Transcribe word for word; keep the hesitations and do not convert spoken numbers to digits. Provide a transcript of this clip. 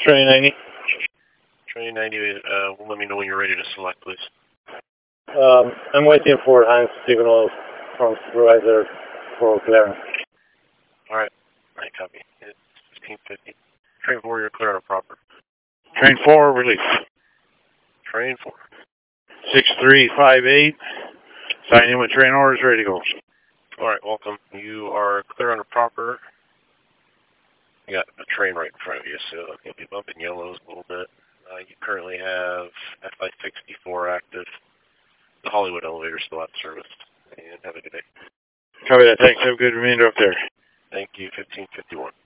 Train ninety. Train ninety, uh, let me know when you're ready to select, please. Um, I'm waiting for Hans signal from supervisor for clearance. All right. All right, copy. It's fifteen fifty. Train four, you're clear on a proper. Train four, release. Train four. six three five eight. Sign in with train orders, ready to go. All right, welcome. You are clear on a proper. You got a train right in front of you, so you'll be bumping yellows a little bit. Uh, you currently have F I sixty-four active. The Hollywood elevator still out of service. And have a good day. Copy that. Thanks. Have a good remainder up there.